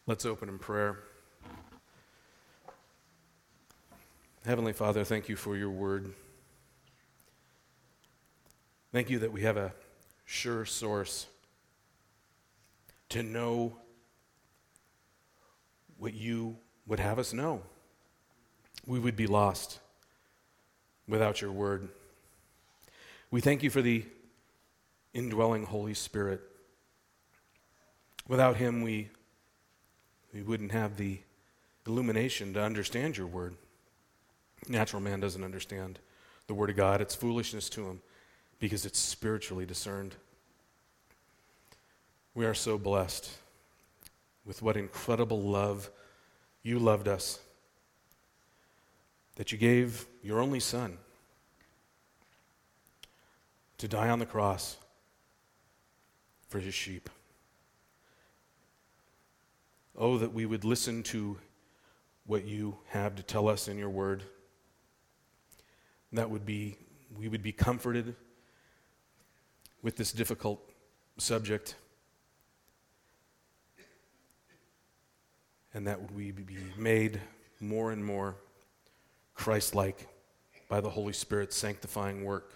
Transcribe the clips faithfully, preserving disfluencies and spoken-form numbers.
Let's open in prayer. Heavenly Father, thank you for your word. Thank you that we have a sure source to know what you would have us know. We would be lost without your word. We thank you for the indwelling Holy Spirit. Without him, we, we wouldn't have the illumination to understand your word. Natural man doesn't understand the word of God. It's foolishness to him because it's spiritually discerned. We are so blessed with what incredible love you loved us, that you gave your only Son to die on the cross for his sheep. Oh, that we would listen to what you have to tell us in your word. That would be, we would be comforted with this difficult subject. And that we would be made more and more Christ-like by the Holy Spirit's sanctifying work.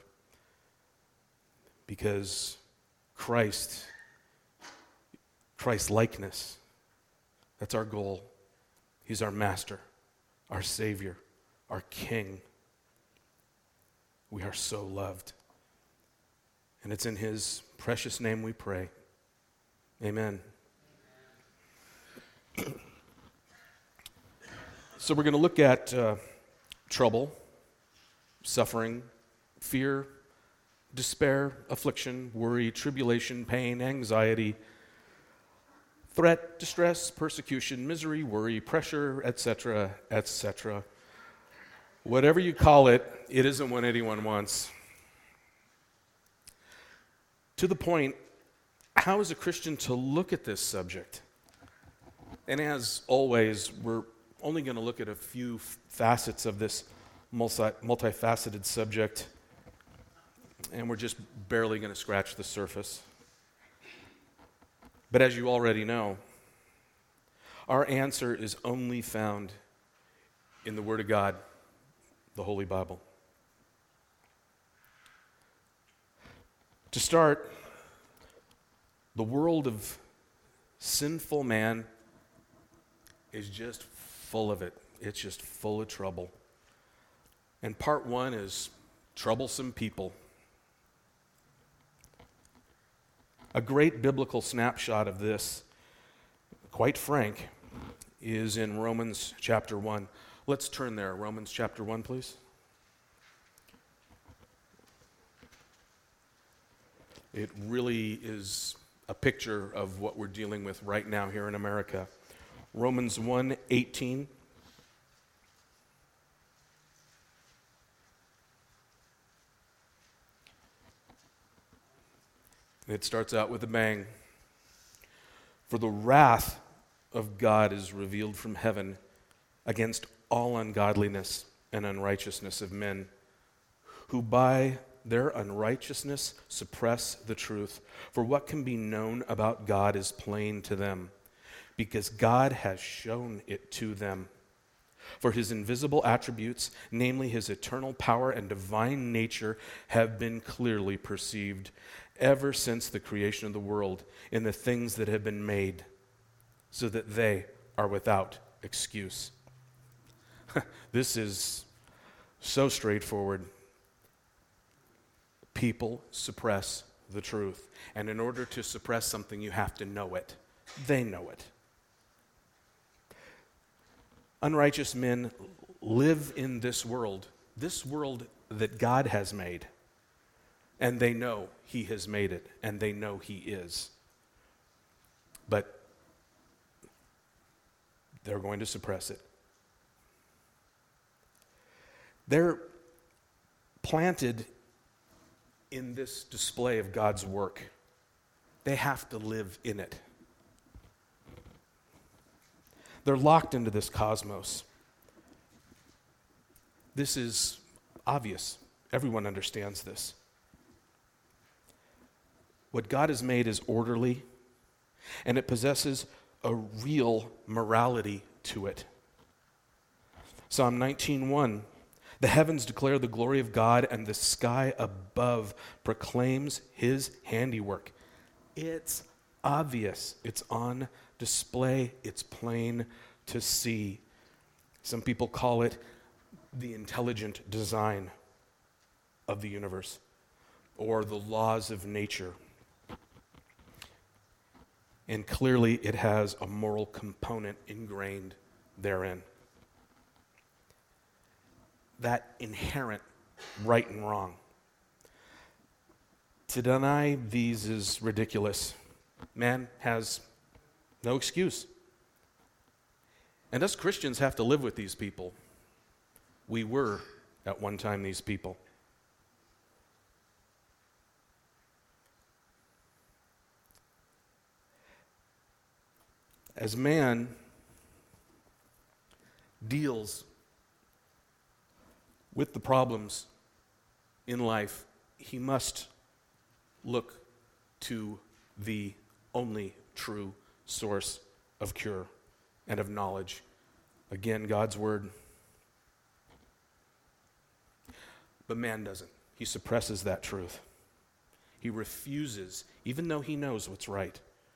Because Christ, Christ-likeness, that's our goal. He's our master, our Savior, our King. We are so loved. And it's in his precious name we pray. Amen. So we're going to look at uh, trouble, suffering, fear, despair, affliction, worry, tribulation, pain, anxiety, threat, distress, persecution, misery, worry, pressure, et cetera, et cetera. Whatever you call it, it isn't what anyone wants. To the point, how is a Christian to look at this subject? And as always, we're only going to look at a few facets of this multi- multifaceted subject, and we're just barely going to scratch the surface. But as you already know, our answer is only found in the Word of God, the Holy Bible. To start, the world of sinful man is just full of it. It's just full of trouble. And part one is troublesome people. A great biblical snapshot of this, quite frank, is in Romans chapter one. Let's turn there. Romans chapter one, please. It really is a picture of what we're dealing with right now here in America. Romans one eighteen. It starts out with a bang. For the wrath of God is revealed from heaven against all ungodliness and unrighteousness of men, who by their unrighteousness suppress the truth. For what can be known about God is plain to them, because God has shown it to them. For his invisible attributes, namely his eternal power and divine nature, have been clearly perceived ever since the creation of the world in the things that have been made, so that they are without excuse. This is so straightforward. People suppress the truth. And in order to suppress something, you have to know it. They know it. Unrighteous men live in this world, this world that God has made. And they know he has made it, and they know he is. But they're going to suppress it. They're planted in this display of God's work. They have to live in it. They're locked into this cosmos. This is obvious. Everyone understands this. What God has made is orderly, and it possesses a real morality to it. Psalm nineteen one, the heavens declare the glory of God, and the sky above proclaims his handiwork. It's obvious. It's on display. It's plain to see. Some people call it the intelligent design of the universe, or the laws of nature. And clearly it has a moral component ingrained therein. That inherent right and wrong. To deny these is ridiculous. Man has no excuse. And us Christians have to live with these people. We were, at one time, these people. As man deals with the problems in life, he must look to the only true source of cure and of knowledge. Again, God's word. But man doesn't. He suppresses that truth. He refuses, even though he knows what's right.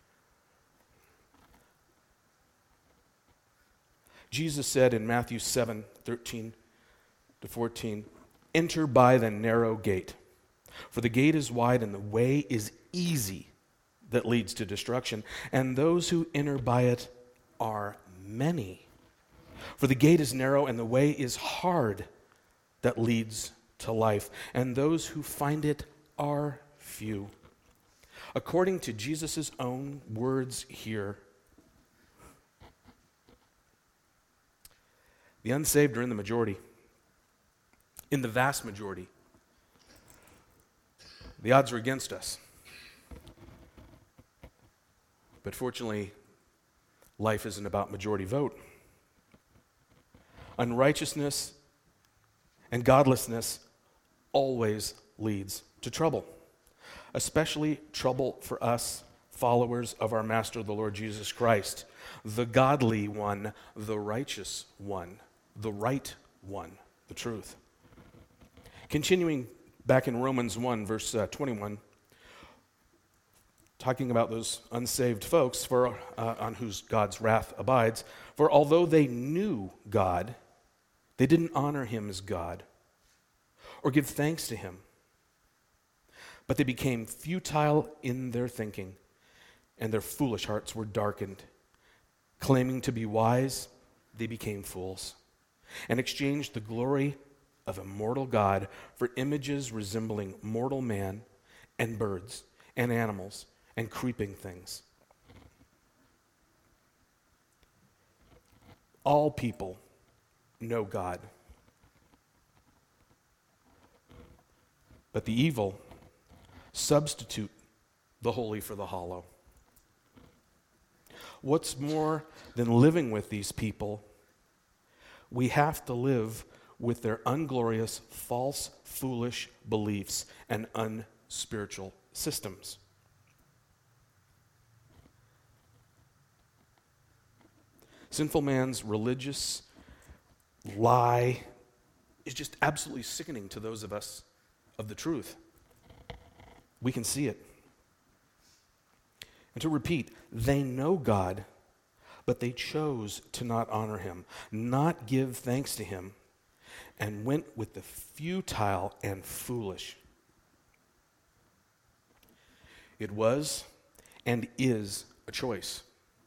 Jesus said in Matthew seven, thirteen to fourteen, enter by the narrow gate, for the gate is wide and the way is easy that leads to destruction, and those who enter by it are many. For the gate is narrow and the way is hard that leads to life, and those who find it are few. According to Jesus' own words here, the unsaved are in the majority, in the vast majority. The odds are against us. But fortunately, life isn't about majority vote. Unrighteousness and godlessness always leads to trouble, especially trouble for us followers of our Master, the Lord Jesus Christ, the godly one, the righteous one, the right one, the truth. Continuing back in Romans one, verse uh, twenty-one, talking about those unsaved folks for uh, on whose God's wrath abides. For although they knew God, they didn't honor him as God or give thanks to him. But they became futile in their thinking, and their foolish hearts were darkened. Claiming to be wise, they became fools, and exchanged the glory of immortal God for images resembling mortal man and birds and animals and creeping things. All people know God, but the evil substitute the holy for the hollow. What's more than living with these people, we have to live with their unglorious, false, foolish beliefs and unspiritual systems. Sinful man's religious lie is just absolutely sickening to those of us of the truth. We can see it. And to repeat, they know God, but they chose to not honor him, not give thanks to him, and went with the futile and foolish. It was and is a choice.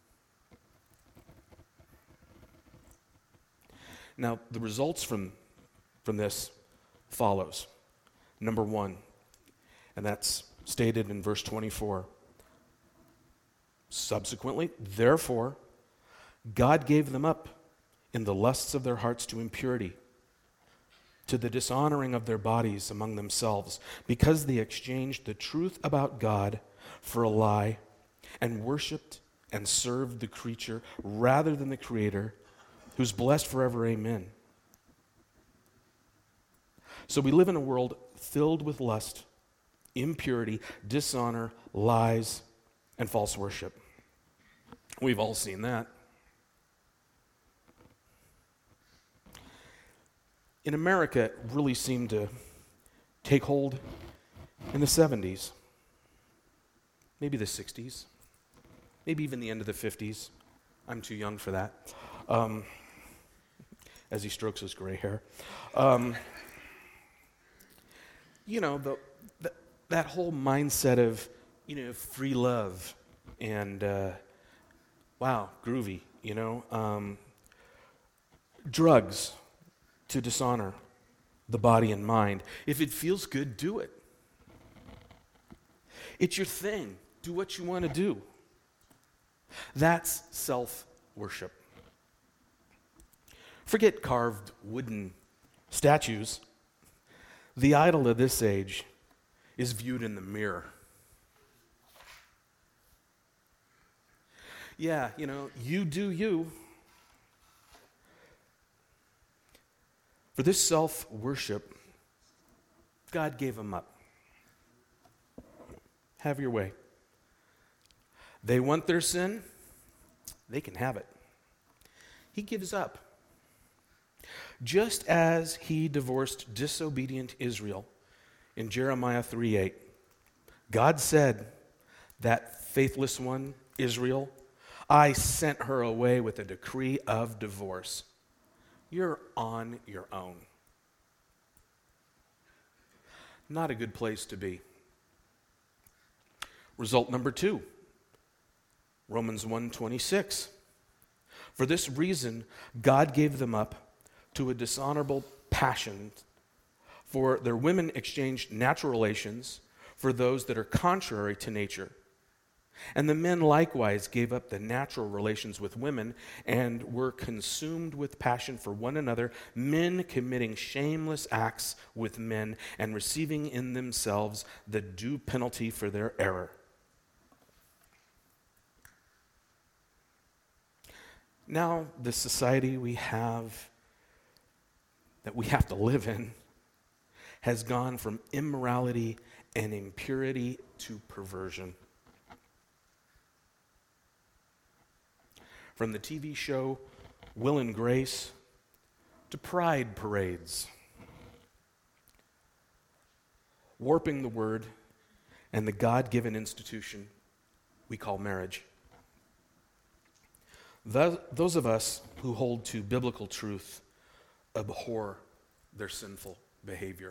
Now, the results from, from this follows. Number one, and that's stated in verse twenty-four. Subsequently, therefore, God gave them up in the lusts of their hearts to impurity, to the dishonoring of their bodies among themselves, because they exchanged the truth about God for a lie, and worshipped and served the creature rather than the Creator, who's blessed forever, amen. So we live in a world filled with lust, impurity, dishonor, lies, and false worship. We've all seen that. In America, it really seemed to take hold in the seventies, maybe the sixties, maybe even the end of the fifties. I'm too young for that. Um, as he strokes his gray hair. Um, you know, the, the, that whole mindset of, you know, free love and, uh, wow, groovy, you know. Um, drugs to dishonor the body and mind. If it feels good, do it. It's your thing. Do what you want to do. That's self-worship. Forget carved wooden statues. The idol of this age is viewed in the mirror. Yeah, you know, you do you. For this self-worship, God gave them up. Have your way. They want their sin, they can have it. He gives up. Just as he divorced disobedient Israel in Jeremiah three eight, God said, that faithless one, Israel, I sent her away with a decree of divorce. You're on your own. Not a good place to be. Result number two, Romans one twenty-six. For this reason, God gave them up to a dishonorable passion, for their women exchanged natural relations for those that are contrary to nature. And the men likewise gave up the natural relations with women and were consumed with passion for one another, men committing shameless acts with men and receiving in themselves the due penalty for their error. Now, the society we have, that we have to live in, has gone from immorality and impurity to perversion. From the T V show Will and Grace to pride parades, warping the word and the God-given institution we call marriage. Those of us who hold to biblical truth abhor their sinful behavior.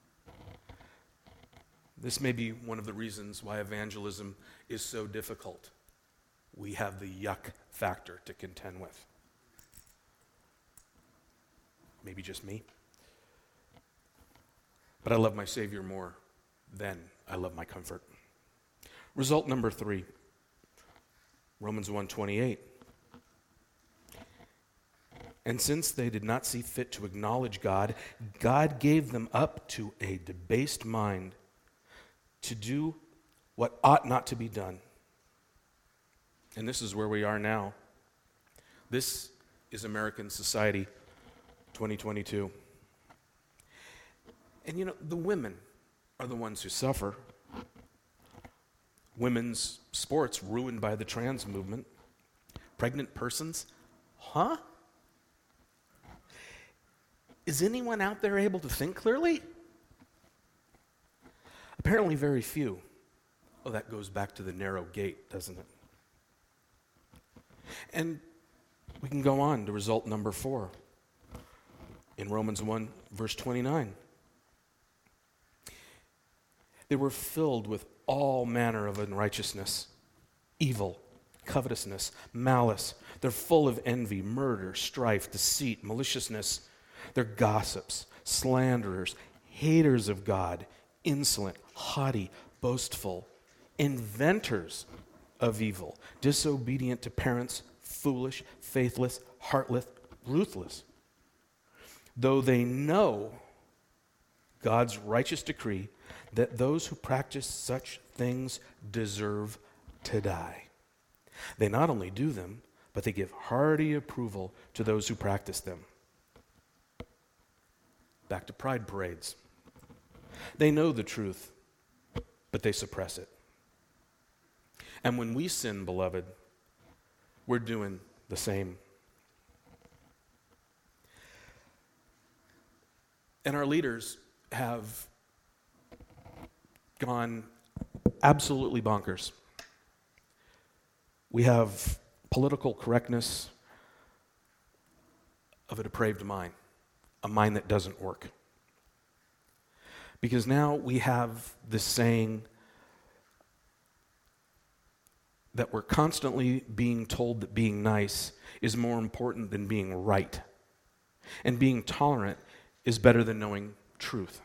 This may be one of the reasons why evangelism is so difficult. We have the yuck factor to contend with. Maybe just me. But I love my Savior more than I love my comfort. Result number three, Romans one twenty-eight. And since they did not see fit to acknowledge God, God gave them up to a debased mind to do what ought not to be done. And this is where we are now. This is American society, twenty twenty-two. And you know, the women are the ones who suffer. Women's sports ruined by the trans movement. Pregnant persons, huh? Is anyone out there able to think clearly? Apparently very few. Oh, that goes back to the narrow gate, doesn't it? And we can go on to result number four. In Romans one, verse twenty-nine. They were filled with all manner of unrighteousness, evil, covetousness, malice. They're full of envy, murder, strife, deceit, maliciousness. They're gossips, slanderers, haters of God, insolent, haughty, boastful, inventors of evil, disobedient to parents, foolish, faithless, heartless, ruthless. Though they know God's righteous decree that those who practice such things deserve to die, they not only do them, but they give hearty approval to those who practice them. Back to pride parades. They know the truth, but they suppress it. And when we sin, beloved, we're doing the same. And our leaders have gone absolutely bonkers. We have political correctness of a depraved mind, a mind that doesn't work. Because now we have this saying that we're constantly being told that being nice is more important than being right. And being tolerant is better than knowing truth.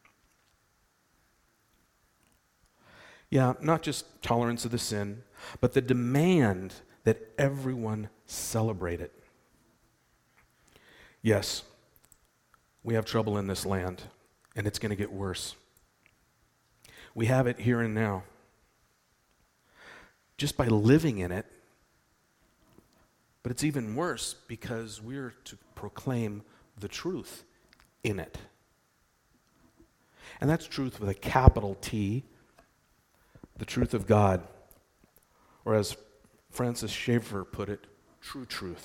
Yeah, not just tolerance of the sin, but the demand that everyone celebrate it. Yes, we have trouble in this land, and it's going to get worse. We have it here and now. Just by living in it, but it's even worse because we're to proclaim the truth in it. And that's truth with a capital T, the truth of God. Or as Francis Schaeffer put it, true truth.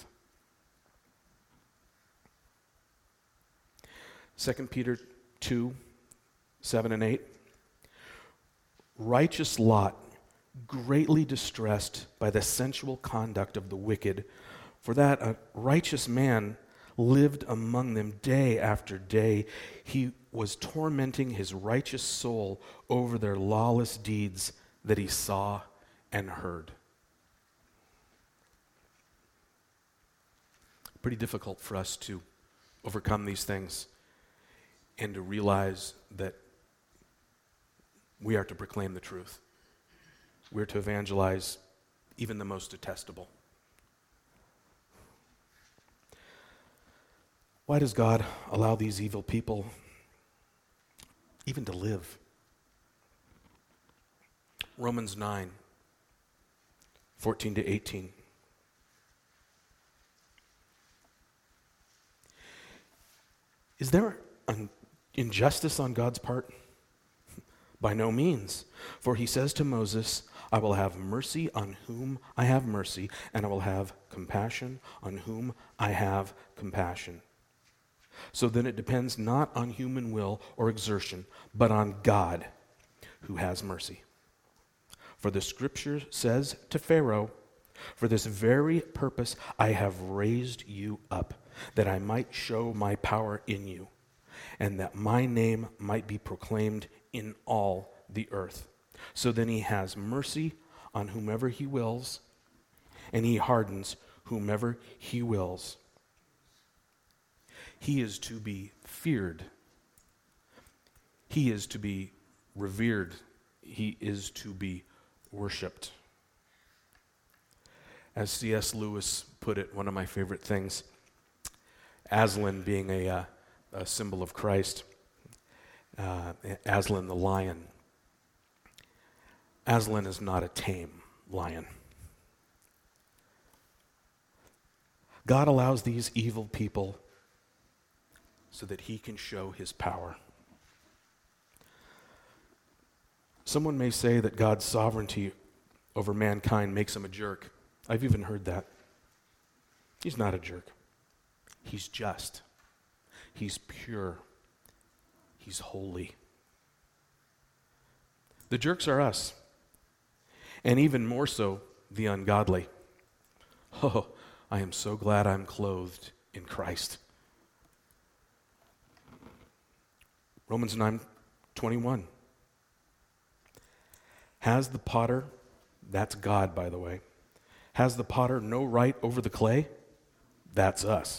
Second Peter two, seven and eight. Righteous Lot, greatly distressed by the sensual conduct of the wicked, for that a righteous man lived among them day after day. He was tormenting his righteous soul over their lawless deeds that he saw and heard. Pretty difficult for us to overcome these things and to realize that we are to proclaim the truth. We're to evangelize even the most detestable. Why does God allow these evil people even to live? Romans nine, fourteen to eighteen. Is there an injustice on God's part? By no means. For he says to Moses, I will have mercy on whom I have mercy, and I will have compassion on whom I have compassion. So then it depends not on human will or exertion, but on God who has mercy. For the scripture says to Pharaoh, for this very purpose I have raised you up, that I might show my power in you, and that my name might be proclaimed in all the earth. So then he has mercy on whomever he wills, and he hardens whomever he wills. He is to be feared. He is to be revered. He is to be worshipped. As C S Lewis put it, one of my favorite things, Aslan being a, uh, a symbol of Christ, uh, Aslan the lion. Aslan is not a tame lion. God allows these evil people so that he can show his power. Someone may say that God's sovereignty over mankind makes him a jerk. I've even heard that. He's not a jerk. He's just. He's pure. He's holy. The jerks are us, and even more so, the ungodly. Oh, I am so glad I'm clothed in Christ. Romans nine twenty-one. Has the potter, that's God, by the way, has the potter no right over the clay? That's us.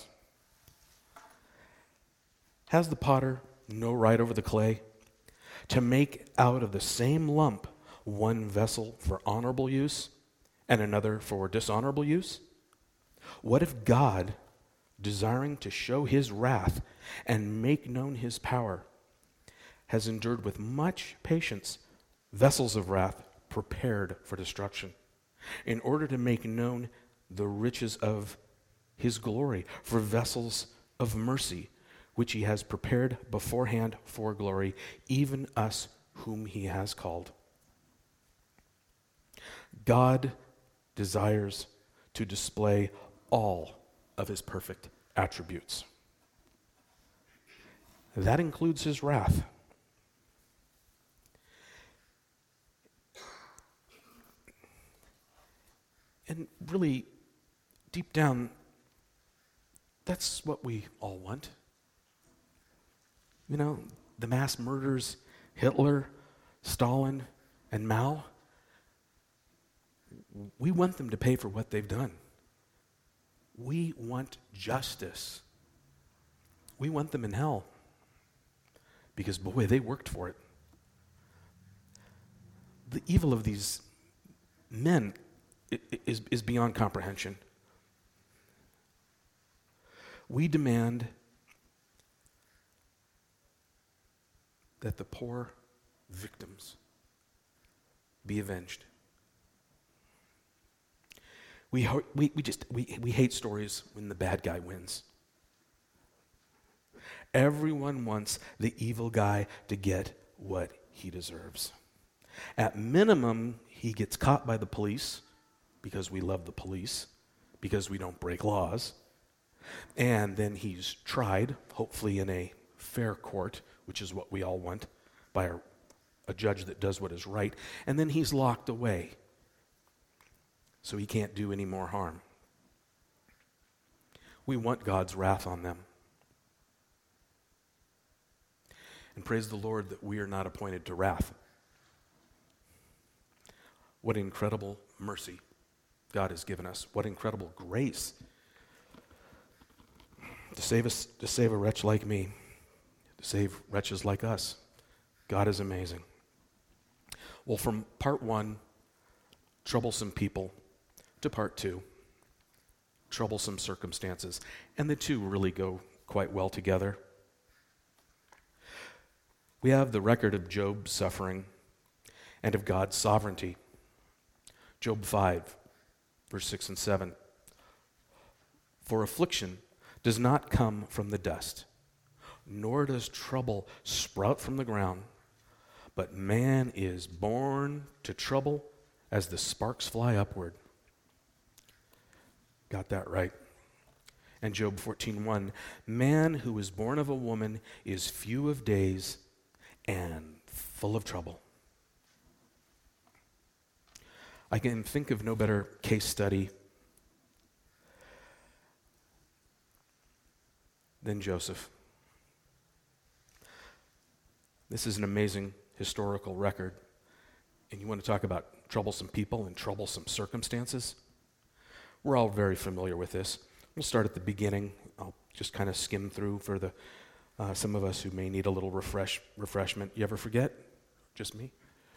Has the potter no right over the clay to make out of the same lump one vessel for honorable use and another for dishonorable use? What if God, desiring to show his wrath and make known his power, has endured with much patience vessels of wrath prepared for destruction, in order to make known the riches of his glory for vessels of mercy, which he has prepared beforehand for glory, even us whom he has called? God desires to display all of his perfect attributes. That includes his wrath. And really, deep down, that's what we all want. You know, the mass murders, Hitler, Stalin, and Mao, we want them to pay for what they've done. We want justice. We want them in hell. Because, boy, they worked for it. The evil of these men is, is beyond comprehension. We demand that the poor victims be avenged. We, ho- we, we just we, we hate stories when the bad guy wins. Everyone wants the evil guy to get what he deserves. At minimum, he gets caught by the police because we love the police, because we don't break laws. And then he's tried, hopefully in a fair court, which is what we all want, by a, a judge that does what is right. And then he's locked away, so he can't do any more harm. We want God's wrath on them. And praise the Lord that we are not appointed to wrath. What incredible mercy God has given us. What incredible grace to save us, to save a wretch like me, to save wretches like us. God is amazing. Well, from part one, troublesome people, to part two, troublesome circumstances. And the two really go quite well together. We have the record of Job's suffering and of God's sovereignty. Job five, verse six and seven. For affliction does not come from the dust, nor does trouble sprout from the ground, but man is born to trouble as the sparks fly upward. Got that right. And Job fourteen one, man who is born of a woman is few of days and full of trouble. I can think of no better case study than Joseph. This is an amazing historical record. And you want to talk about troublesome people and troublesome circumstances? We're all very familiar with this. We'll start at the beginning. I'll just kind of skim through for the uh, some of us who may need a little refresh refreshment. You ever forget? Just me?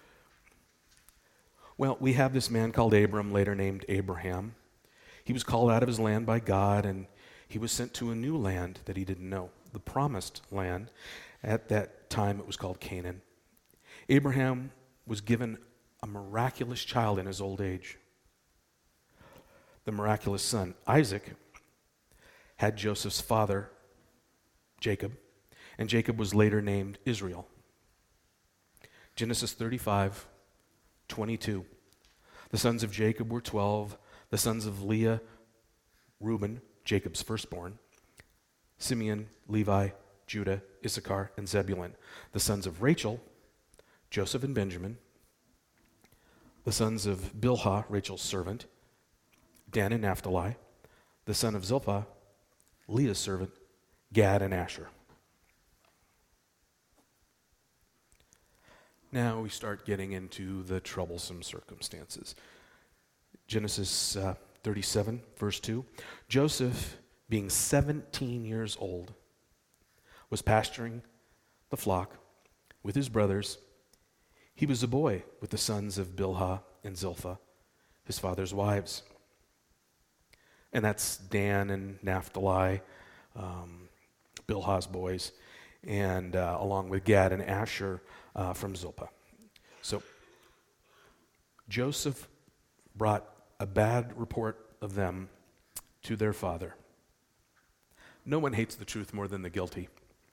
Well, we have this man called Abram, later named Abraham. He was called out of his land by God, and he was sent to a new land that he didn't know, the promised land. At that time, it was called Canaan. Abraham was given a miraculous child in his old age. The miraculous son, Isaac, had Joseph's father, Jacob, and Jacob was later named Israel. Genesis thirty-five, twenty-two. The sons of Jacob were twelve. The sons of Leah, Reuben, Jacob's firstborn, Simeon, Levi, Judah, Issachar, and Zebulun. The sons of Rachel, Joseph and Benjamin. The sons of Bilhah, Rachel's servant, Dan and Naphtali. The son of Zilpah, Leah's servant, Gad and Asher. Now we start getting into the troublesome circumstances. Genesis uh, thirty-seven, verse two. Joseph, being seventeen years old, was pasturing the flock with his brothers. He was a boy with the sons of Bilhah and Zilpah, his father's wives. And that's Dan and Naphtali, um, Bilhah's boys, and uh, along with Gad and Asher uh, from Zilpah. So Joseph brought a bad report of them to their father. No one hates the truth more than the guilty.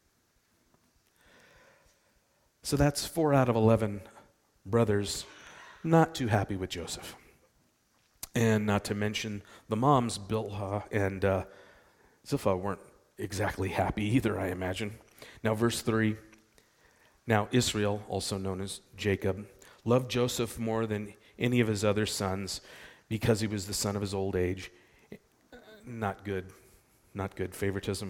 So that's four out of eleven brothers not too happy with Joseph. And not to mention the moms, Bilhah and uh, Zilpah, weren't exactly happy either, I imagine. Now, verse three. Now, Israel, also known as Jacob, loved Joseph more than any of his other sons because he was the son of his old age. Not good. Not good. Favoritism.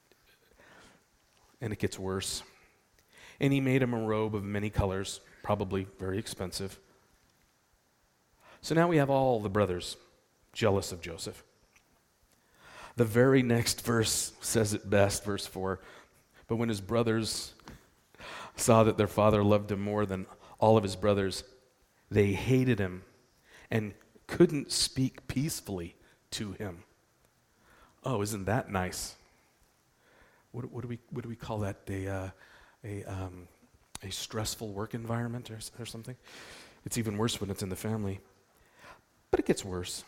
And it gets worse. And he made him a robe of many colors, probably very expensive. So now we have all the brothers jealous of Joseph. The very next verse says it best, verse four. But when his brothers saw that their father loved him more than all of his brothers, they hated him and couldn't speak peacefully to him. Oh, isn't that nice? What, what do we what do we call that? A uh, a um, a stressful work environment or, or something? It's even worse when it's in the family. But it gets worse.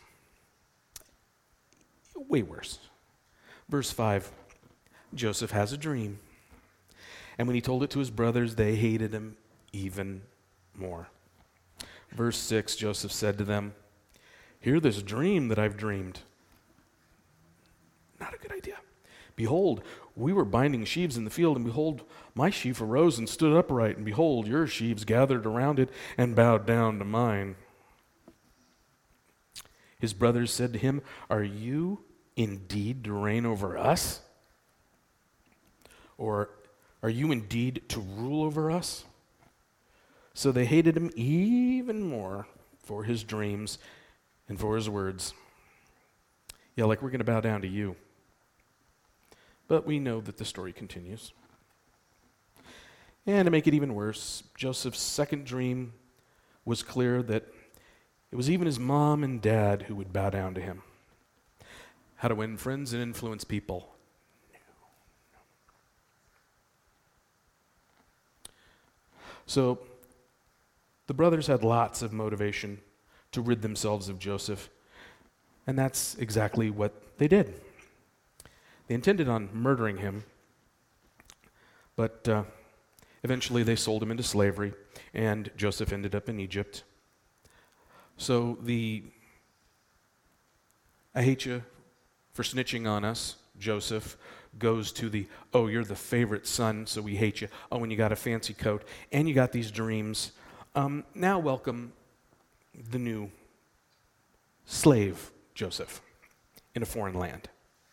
Way worse. Verse five, Joseph has a dream. And when he told it to his brothers, they hated him even more. Verse six, Joseph said to them, "Hear this dream that I've dreamed." Not a good idea. "Behold, we were binding sheaves in the field, and behold, my sheaf arose and stood upright, and behold, your sheaves gathered around it and bowed down to mine." His brothers said to him, "Are you indeed to reign over us? Or are you indeed to rule over us?" So they hated him even more for his dreams and for his words. Yeah, like we're going to bow down to you. But we know that the story continues. And to make it even worse, Joseph's second dream was clear that it was even his mom and dad who would bow down to him. How to win friends and influence people. So, the brothers had lots of motivation to rid themselves of Joseph, and that's exactly what they did. They intended on murdering him, but uh, eventually they sold him into slavery, and Joseph ended up in Egypt. So the, "I hate you for snitching on us," Joseph, goes to the, "Oh, you're the favorite son, so we hate you. Oh, and you got a fancy coat, and you got these dreams. Um, now welcome the new slave, Joseph, in a foreign land."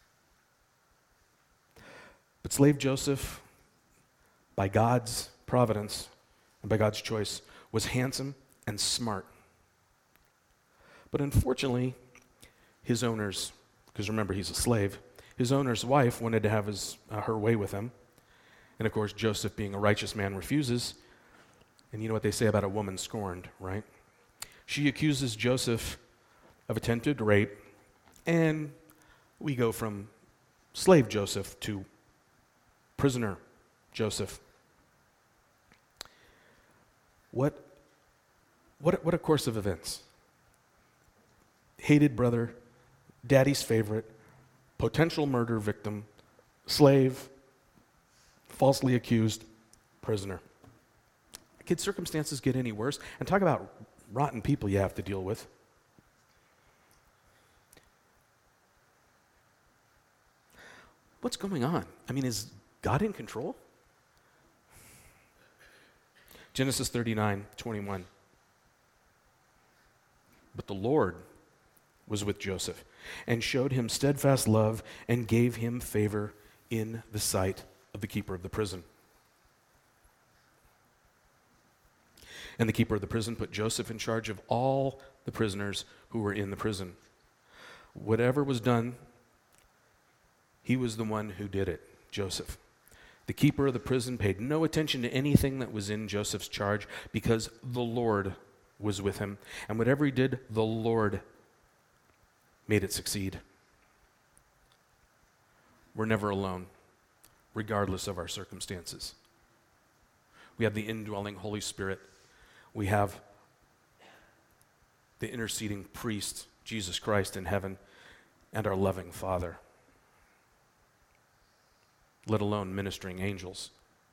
But slave Joseph, by God's providence and by God's choice, was handsome and smart. But unfortunately, his owners, because remember he's a slave, his owner's wife wanted to have his uh, her way with him. And of course, Joseph, being a righteous man, refuses. And you know what they say about a woman scorned, right? She accuses Joseph of attempted rape, and we go from slave Joseph to prisoner Joseph. What, what, what a course of events. Hated brother, daddy's favorite, potential murder victim, slave, falsely accused, prisoner. Could circumstances get any worse? And talk about rotten people you have to deal with. What's going on? I mean, is God in control? Genesis thirty-nine twenty-one. "But the Lord was with Joseph and showed him steadfast love and gave him favor in the sight of the keeper of the prison. And the keeper of the prison put Joseph in charge of all the prisoners who were in the prison. Whatever was done, he was the one who did it, Joseph. The keeper of the prison paid no attention to anything that was in Joseph's charge because the Lord was with him. And whatever he did, the Lord made it succeed." We're never alone, regardless of our circumstances. We have the indwelling Holy Spirit. We have the interceding priest, Jesus Christ in heaven, and our loving Father, let alone ministering angels.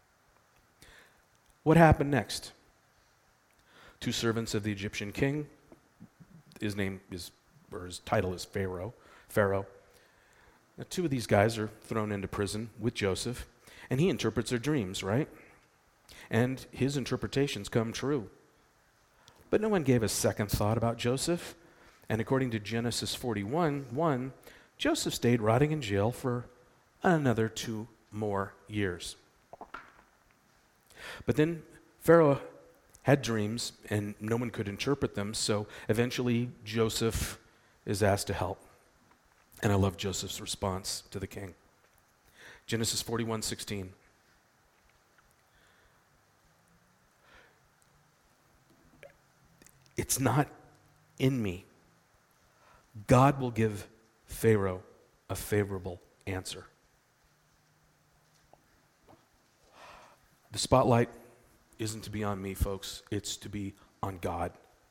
What happened next? Two servants of the Egyptian king, his name is or his title is Pharaoh. Pharaoh. Now, two of these guys are thrown into prison with Joseph, and he interprets their dreams, right? And his interpretations come true. But no one gave a second thought about Joseph, and according to Genesis forty-one, one, Joseph stayed rotting in jail for another two more years. But then Pharaoh had dreams, and no one could interpret them, so eventually Joseph is asked to help. And I love Joseph's response to the king. Genesis forty-one sixteen. It's not in me. God will give Pharaoh a favorable answer. The spotlight isn't to be on me, folks. It's to be on God.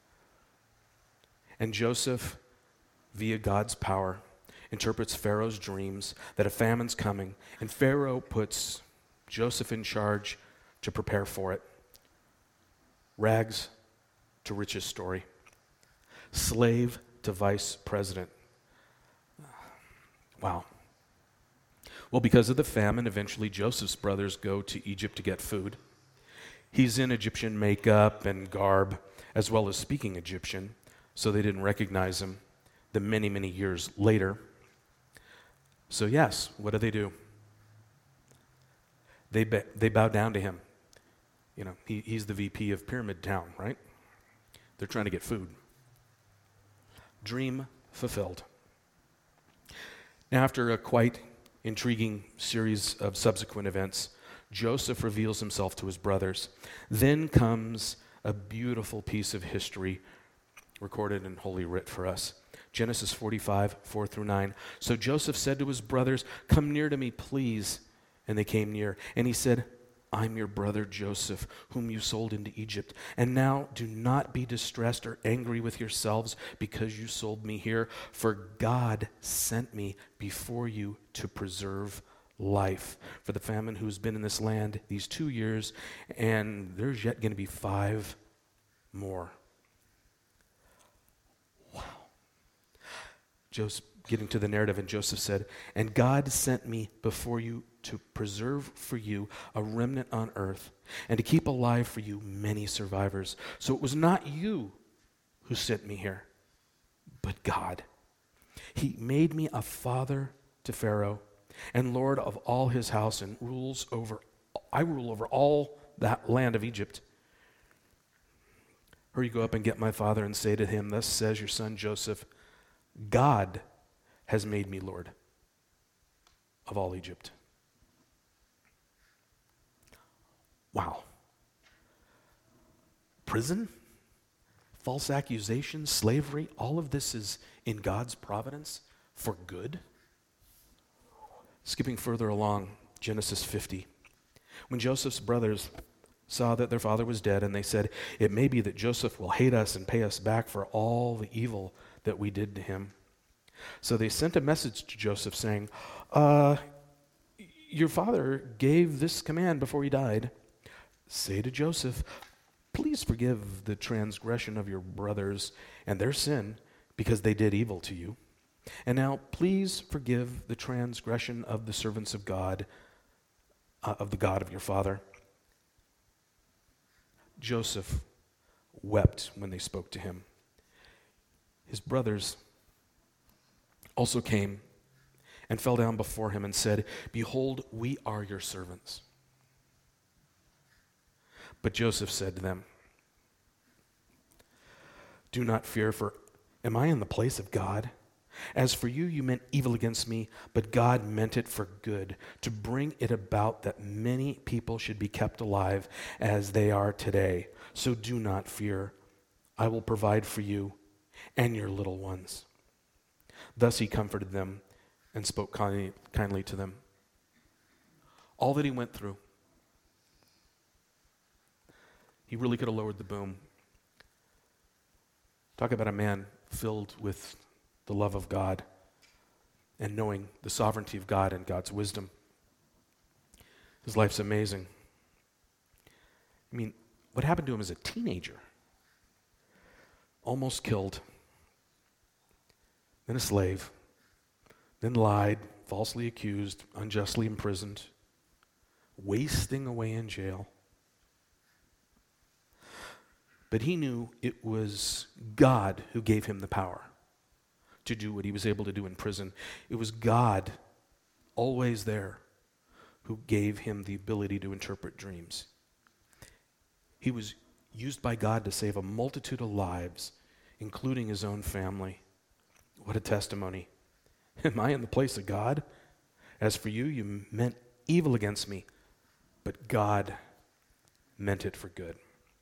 And Joseph, via God's power, interprets Pharaoh's dreams that a famine's coming, and Pharaoh puts Joseph in charge to prepare for it. Rags to riches story. Slave to vice president. Wow. Well, because of the famine, eventually Joseph's brothers go to Egypt to get food. He's in Egyptian makeup and garb, as well as speaking Egyptian, so they didn't recognize him the many, many years later. So yes, what do they do? They be, they bow down to him. You know, he, he's the V P of Pyramid Town, right? They're trying to get food. Dream fulfilled. Now, after a quite intriguing series of subsequent events, Joseph reveals himself to his brothers. Then comes a beautiful piece of history recorded in Holy Writ for us. Genesis forty-five, four through nine. So Joseph said to his brothers, "Come near to me, please." And they came near. And he said, "I'm your brother Joseph, whom you sold into Egypt. And now do not be distressed or angry with yourselves because you sold me here, for God sent me before you to preserve life for the famine who's been in this land these two years, and there's yet going to be five more." Wow. Joseph, getting to the narrative, and Joseph said, "And God sent me before you to preserve for you a remnant on earth, and to keep alive for you many survivors. So it was not you who sent me here, but God. He made me a father to Pharaoh, and Lord of all his house, and rules over, I rule over all that land of Egypt. Hurry, go up and get my father, and say to him, thus says your son Joseph, God has made me Lord of all Egypt." Wow. Prison, false accusations, slavery, all of this is in God's providence for good. Skipping further along, Genesis fifty. When Joseph's brothers saw that their father was dead, and they said, "It may be that Joseph will hate us and pay us back for all the evil that we did to him." So they sent a message to Joseph saying, uh, your father gave this command before he died. Say to Joseph, please forgive the transgression of your brothers and their sin, because they did evil to you. And now please forgive the transgression of the servants of God, uh, of the God of your father. Joseph wept when they spoke to him. His brothers also came and fell down before him and said, "Behold, we are your servants." But Joseph said to them, "Do not fear, for am I in the place of God? As for you, you meant evil against me, but God meant it for good, to bring it about that many people should be kept alive as they are today. So do not fear. I will provide for you and your little ones." Thus he comforted them and spoke kindly, kindly to them. All that he went through, he really could have lowered the boom. Talk about a man filled with the love of God and knowing the sovereignty of God and God's wisdom. His life's amazing. I mean, what happened to him as a teenager? Almost killed. then a slave, then lied, falsely accused, unjustly imprisoned, wasting away in jail. But he knew it was God who gave him the power to do what he was able to do in prison. It was God, always there, who gave him the ability to interpret dreams. He was used by God to save a multitude of lives, including his own family. What a testimony. Am I in the place of God? As for you, you meant evil against me, but God meant it for good.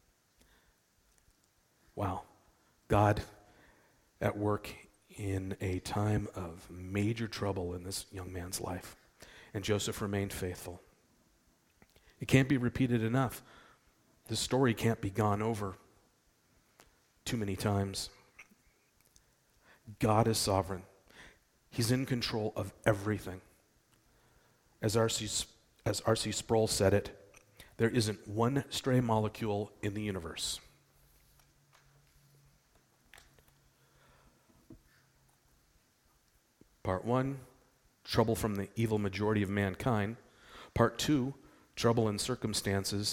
Wow. God at work in a time of major trouble in this young man's life. And Joseph remained faithful. It can't be repeated enough. This story can't be gone over too many times. God is sovereign. He's in control of everything. As R C as R C Sproul said it, there isn't one stray molecule in the universe. Part one, trouble from the evil majority of mankind. Part two, trouble in circumstances.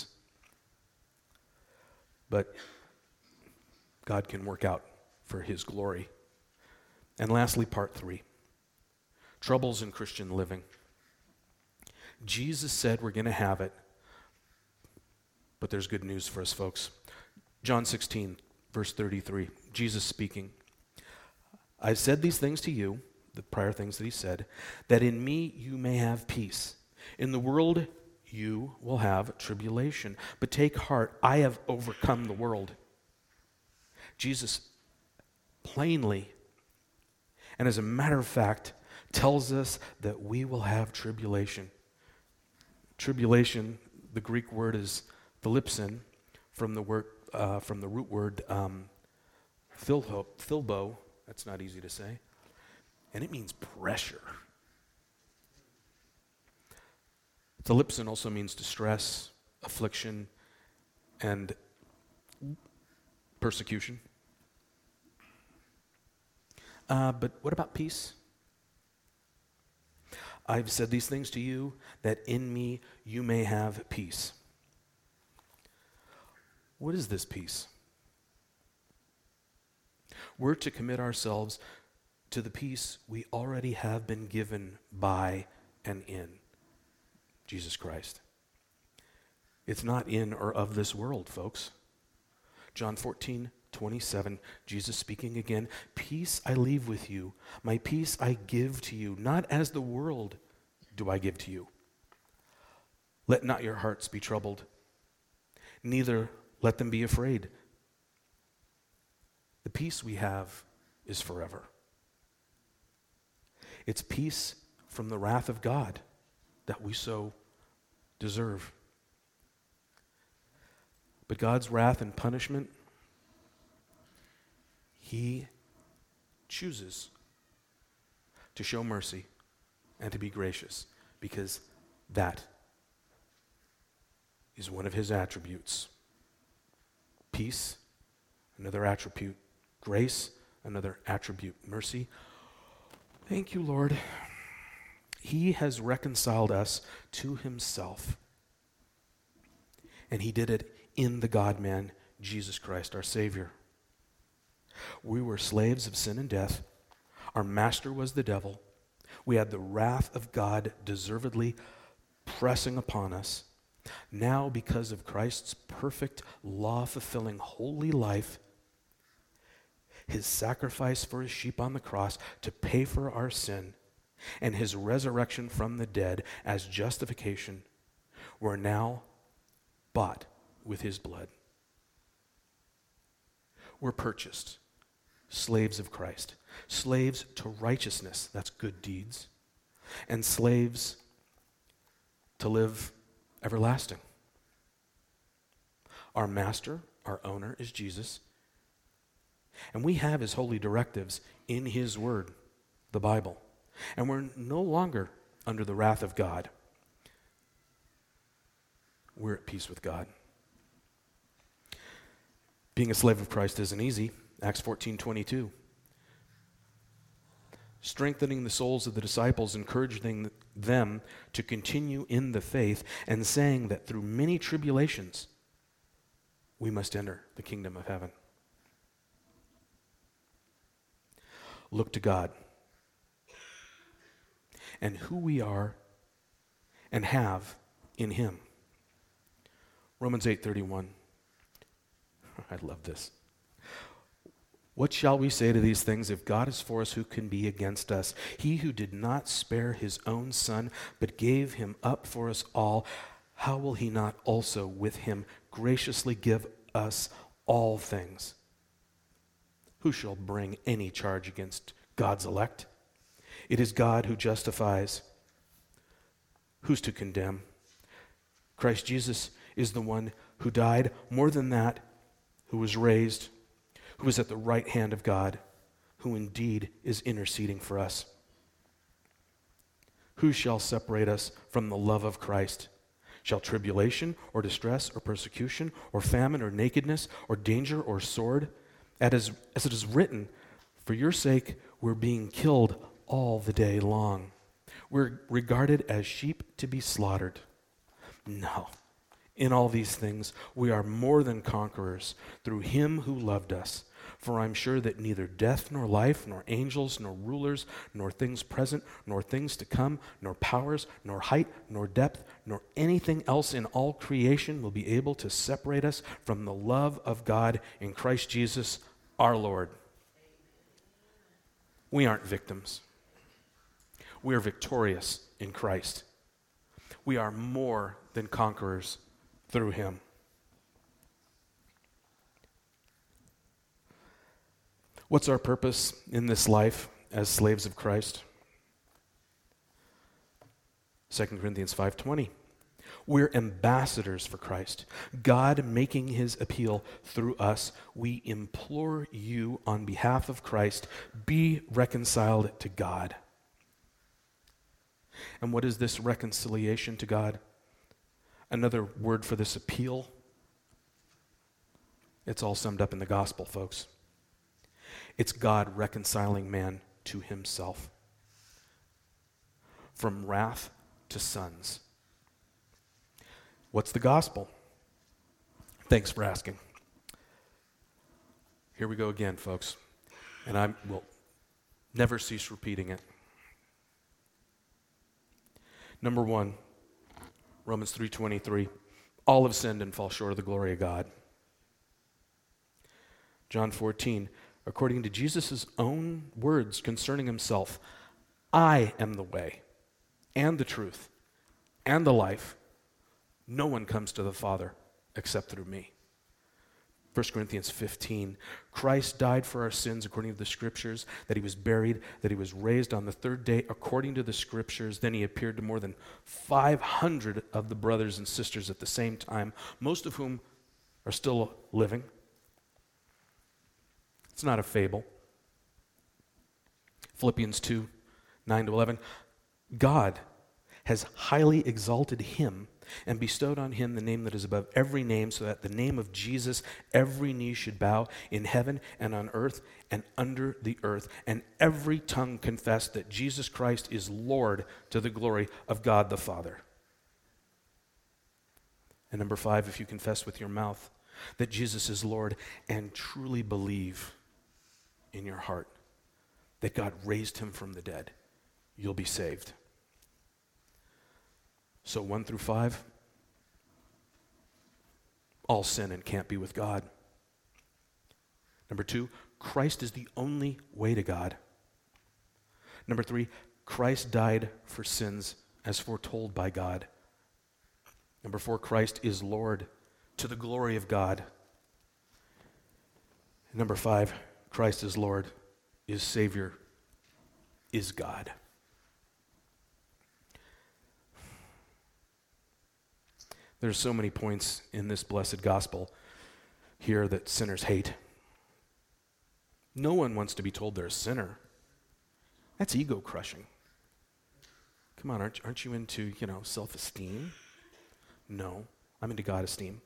But God can work out for his glory. And lastly, part three, troubles in Christian living. Jesus said we're going to have it, but there's good news for us, folks. John sixteen, verse thirty-three, Jesus speaking. I've said these things to you, the prior things that he said, that in me you may have peace. In the world you will have tribulation, but take heart, I have overcome the world. Jesus plainly, and as a matter of fact, tells us that we will have tribulation. Tribulation, the Greek word is thlipsin, from the word uh, from the root word um, philho, philbo. That's not easy to say, and it means pressure. Thlipsin also means distress, affliction, and persecution. Uh, but what about peace? I've said these things to you, that in me you may have peace. What is this peace? We're to commit ourselves to the peace we already have been given by and in Jesus Christ. It's not in or of this world, folks. John fourteen, twenty-seven, Jesus speaking again, peace I leave with you, my peace I give to you, not as the world do I give to you. Let not your hearts be troubled, neither let them be afraid. The peace we have is forever. It's peace from the wrath of God that we so deserve. But God's wrath and punishment, he chooses to show mercy and to be gracious, because that is one of his attributes. Peace, another attribute. Grace, another attribute. Mercy. Thank you, Lord. He has reconciled us to himself. And he did it in the God-man, Jesus Christ, our Savior. We were slaves of sin and death. Our master was the devil. We had the wrath of God deservedly pressing upon us. Now, because of Christ's perfect, law-fulfilling, holy life, his sacrifice for his sheep on the cross to pay for our sin, and his resurrection from the dead as justification, we're now bought with his blood. We're purchased, slaves of Christ, slaves to righteousness, that's good deeds, and slaves to live everlasting. Our master, our owner, is Jesus, and we have his holy directives in his word, the Bible, and we're no longer under the wrath of God. We're at peace with God. Being a slave of Christ isn't easy. Acts fourteen twenty-two. strengthening the souls of the disciples, encouraging them to continue in the faith, and saying that through many tribulations we must enter the kingdom of heaven. Look to God and who we are and have in him. Romans eight thirty-one. I love this. What shall we say to these things? If God is for us, who can be against us? He who did not spare his own son, but gave him up for us all, how will he not also with him graciously give us all things? Who shall bring any charge against God's elect? It is God who justifies. Who's to condemn? Christ Jesus is the one who died, more than that, who was raised, who is at the right hand of God, who indeed is interceding for us. Who shall separate us from the love of Christ? Shall tribulation or distress or persecution or famine or nakedness or danger or sword? As, as it is written, for your sake we're being killed all the day long. We're regarded as sheep to be slaughtered. No. In all these things, we are more than conquerors through him who loved us. For I'm sure that neither death nor life, nor angels, nor rulers, nor things present, nor things to come, nor powers, nor height, nor depth, nor anything else in all creation will be able to separate us from the love of God in Christ Jesus our Lord. We aren't victims. We are victorious in Christ. We are more than conquerors through him. What's our purpose in this life as slaves of Christ? Second Corinthians five twenty. We're ambassadors for Christ. God making his appeal through us. We implore you on behalf of Christ, be reconciled to God. And what is this reconciliation to God? Another word for this appeal? It's all summed up in the gospel, folks. It's God reconciling man to himself. From wrath to sons. What's the gospel? Thanks for asking. Here we go again, folks. And I will never cease repeating it. Number one, Romans three twenty-three. All have sinned and fall short of the glory of God. John fourteen. According to Jesus' own words concerning himself, I am the way and the truth and the life. No one comes to the Father except through me. First Corinthians fifteen, Christ died for our sins according to the Scriptures, that he was buried, that he was raised on the third day according to the Scriptures. Then he appeared to more than five hundred of the brothers and sisters at the same time, most of whom are still living. It's not a fable. Philippians two, nine to eleven. God has highly exalted him and bestowed on him the name that is above every name, so that the name of Jesus every knee should bow in heaven and on earth and under the earth, and every tongue confess that Jesus Christ is Lord, to the glory of God the Father. And number five, if you confess with your mouth that Jesus is Lord and truly believe in your heart that God raised him from the dead, you'll be saved. So one through five, all sin and can't be with God. Number two, Christ is the only way to God. Number three, Christ died for sins as foretold by God. Number four, Christ is Lord to the glory of God. Number five, Christ is Lord, is Savior, is God. There's so many points in this blessed gospel here that sinners hate. No one wants to be told they're a sinner. That's ego crushing. Come on, aren't, aren't you into, you know, self-esteem? No, I'm into God esteem.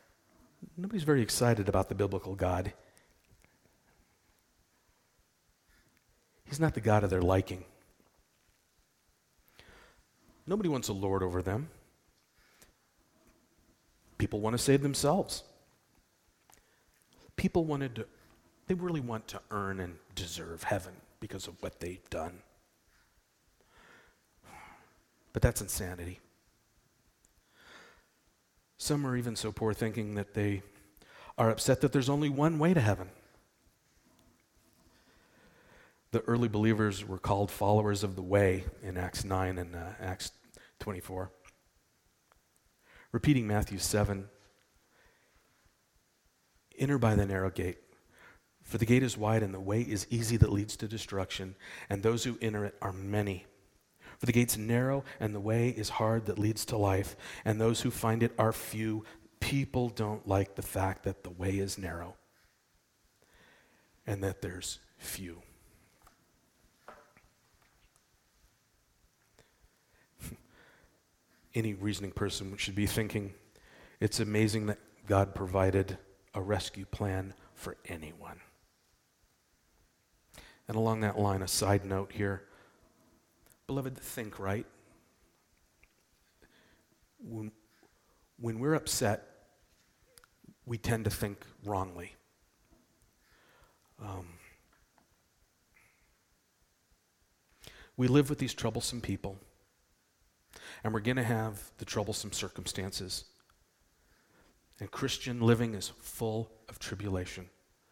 Nobody's very excited about the biblical God. He's not the God of their liking. Nobody wants a lord over them. People want to save themselves. People wanted to, they really want to earn and deserve heaven because of what they've done. But that's insanity. Some are even so poor thinking that they are upset that there's only one way to heaven. The early believers were called followers of the way in Acts nine and uh, Acts twenty-four. Repeating Matthew seven, enter by the narrow gate, for the gate is wide and the way is easy that leads to destruction, and those who enter it are many. For the gate's narrow and the way is hard that leads to life, and those who find it are few. People don't like the fact that the way is narrow and that there's few. Any reasoning person should be thinking, it's amazing that God provided a rescue plan for anyone. And along that line, a side note here. Beloved, think right. When, when we're upset, we tend to think wrongly. Um, we live with these troublesome people. And we're going to have the troublesome circumstances. And Christian living is full of tribulation.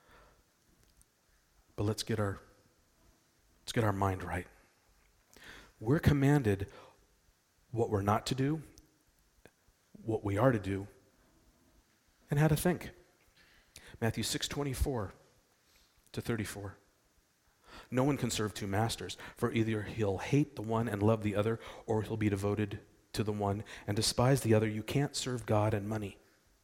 But let's get our let's get our mind right. We're commanded what we're not to do, what we are to do, and how to think. Matthew six twenty-four to thirty-four. No one can serve two masters, for either he'll hate the one and love the other, or he'll be devoted to the one and despise the other. You can't serve God and money.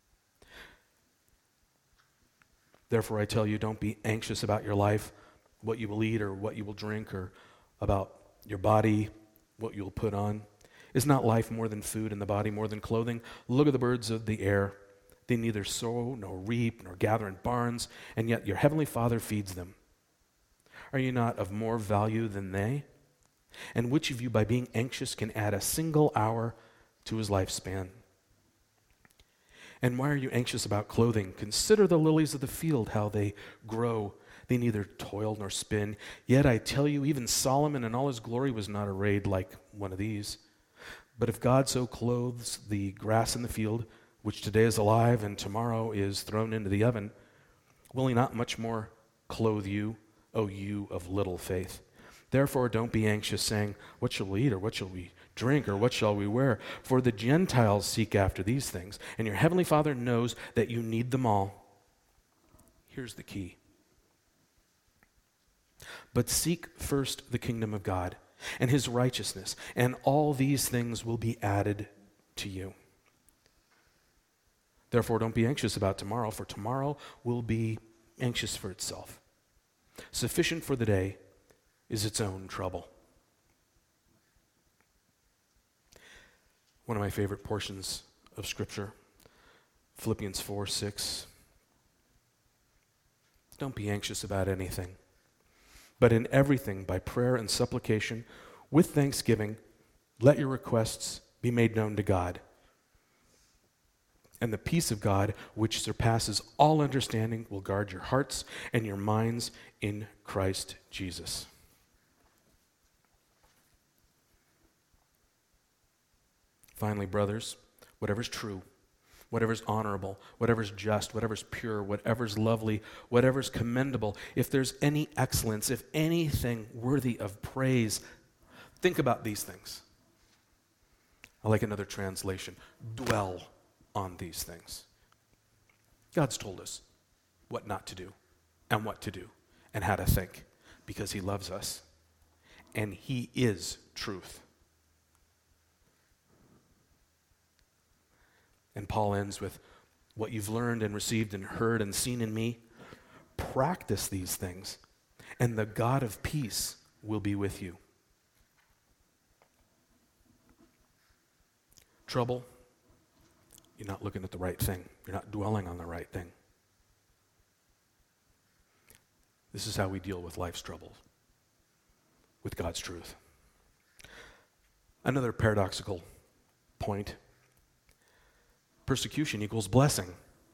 Therefore, I tell you, don't be anxious about your life, what you will eat or what you will drink, or about your body, what you'll put on. Is not life more than food and the body more than clothing? Look at the birds of the air. They neither sow nor reap nor gather in barns, and yet your heavenly Father feeds them. Are you not of more value than they? And which of you, by being anxious, can add a single hour to his lifespan? And why are you anxious about clothing? Consider the lilies of the field, how they grow. They neither toil nor spin. Yet I tell you, even Solomon in all his glory was not arrayed like one of these. But if God so clothes the grass in the field, which today is alive and tomorrow is thrown into the oven, will he not much more clothe you, O you of little faith? Therefore don't be anxious, saying, what shall we eat, or what shall we drink, or what shall we wear? For the Gentiles seek after these things, and your heavenly Father knows that you need them all. Here's the key. But seek first the kingdom of God and his righteousness, and all these things will be added to you. Therefore don't be anxious about tomorrow, for tomorrow will be anxious for itself. Sufficient for the day is its own trouble. One of my favorite portions of Scripture, Philippians four six. Don't be anxious about anything, but in everything, by prayer and supplication, with thanksgiving, let your requests be made known to God. And the peace of God, which surpasses all understanding, will guard your hearts and your minds in Christ Jesus. Finally, brothers, whatever's true, whatever's honorable, whatever's just, whatever's pure, whatever's lovely, whatever's commendable, if there's any excellence, if anything worthy of praise, think about these things. I like another translation. Dwell on these things. God's told us what not to do and what to do and how to think because he loves us and he is truth. And Paul ends with what you've learned and received and heard and seen in me. Practice these things and the God of peace will be with you. Trouble. You're not looking at the right thing. You're not dwelling on the right thing. This is how we deal with life's troubles. with God's truth. Another paradoxical point. Persecution equals blessing.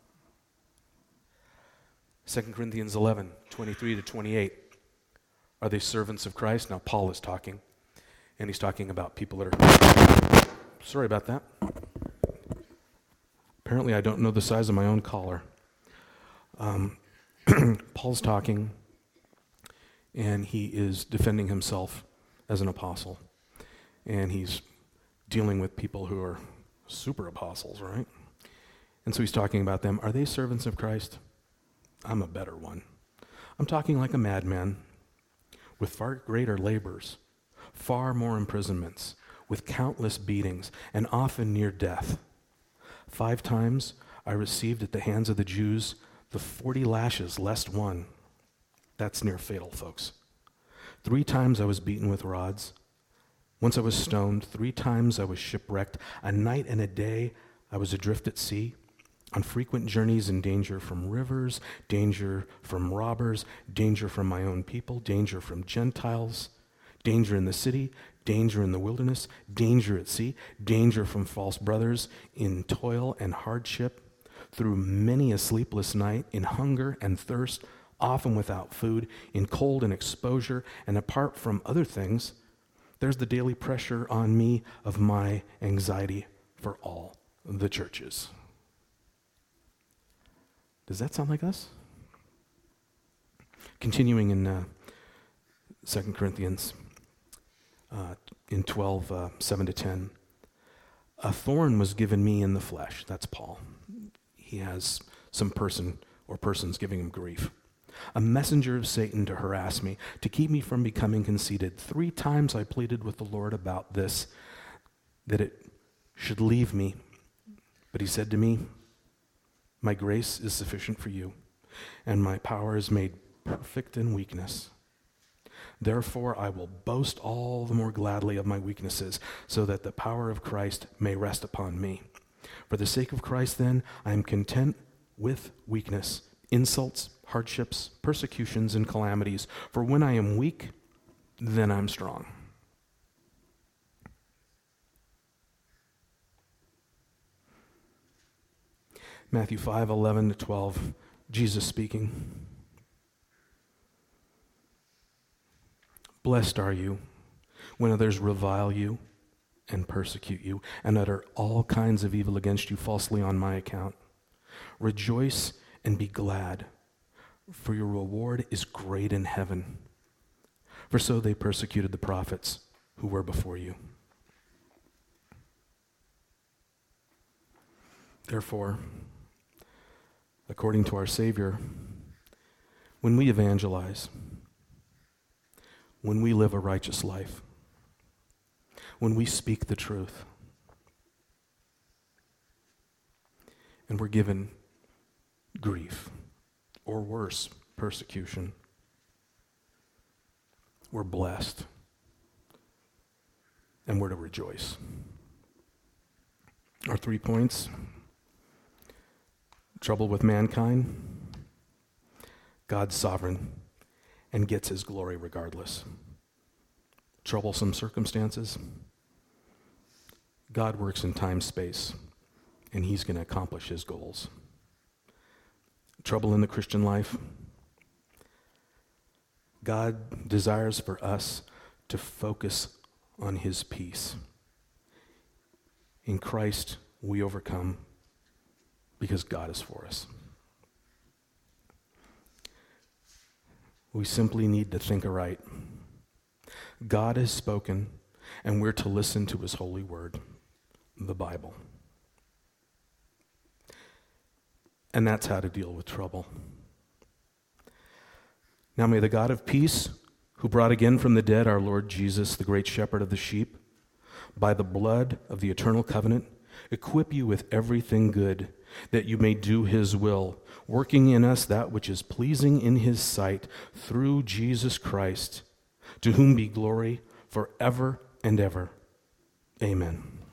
Second Corinthians eleven, twenty-three to twenty-eight. Are they servants of Christ? Now Paul is talking, and he's talking about people that are... Sorry about that. Apparently I don't know the size of my own collar. Um, Paul's talking, and he is defending himself as an apostle. And he's dealing with people who are super apostles, right? And so he's talking about them. Are they servants of Christ? I'm a better one. I'm talking like a madman with far greater labors, far more imprisonments, with countless beatings, and often near death. Five times I received at the hands of the Jews the forty lashes less one. That's near fatal, folks. Three times I was beaten with rods. Once I was stoned. Three times I was shipwrecked. A night and a day I was adrift at sea, on frequent journeys in danger from rivers, danger from robbers, danger from my own people, danger from Gentiles, danger in the city, danger in the wilderness, danger at sea, danger from false brothers, in toil and hardship, through many a sleepless night, in hunger and thirst, often without food, in cold and exposure, and apart from other things, there's the daily pressure on me of my anxiety for all the churches. Does that sound like us? Continuing in uh, Second Corinthians uh, in twelve, uh, seven to ten. A thorn was given me in the flesh. That's Paul. He has some person or persons giving him grief. A messenger of Satan to harass me, to keep me from becoming conceited. Three times I pleaded with the Lord about this, that it should leave me. But he said to me, my grace is sufficient for you, and my power is made perfect in weakness. Therefore I will boast all the more gladly of my weaknesses, so that the power of Christ may rest upon me. For the sake of Christ, then, I am content with weakness, insults, hardships, persecutions, and calamities. For when I am weak, then I'm strong. Matthew five, eleven to twelve, Jesus speaking. Blessed are you when others revile you and persecute you and utter all kinds of evil against you falsely on my account. Rejoice and be glad, for your reward is great in heaven. For so they persecuted the prophets who were before you. Therefore, according to our Savior, when we evangelize, when we live a righteous life, when we speak the truth, and we're given grief, or worse, persecution, we're blessed, and we're to rejoice. Our three points: trouble with mankind, God's sovereign, and gets his glory regardless. Troublesome circumstances, God works in time, space, and he's going to accomplish his goals. Trouble in the Christian life, God desires for us to focus on his peace. In Christ, we overcome because God is for us. We simply need to think aright. God has spoken, and we're to listen to his holy word, the Bible. And that's how to deal with trouble. Now may the God of peace, who brought again from the dead our Lord Jesus, the great shepherd of the sheep, by the blood of the eternal covenant, equip you with everything good, that you may do his will, working in us that which is pleasing in his sight, through Jesus Christ, to whom be glory forever and ever. Amen.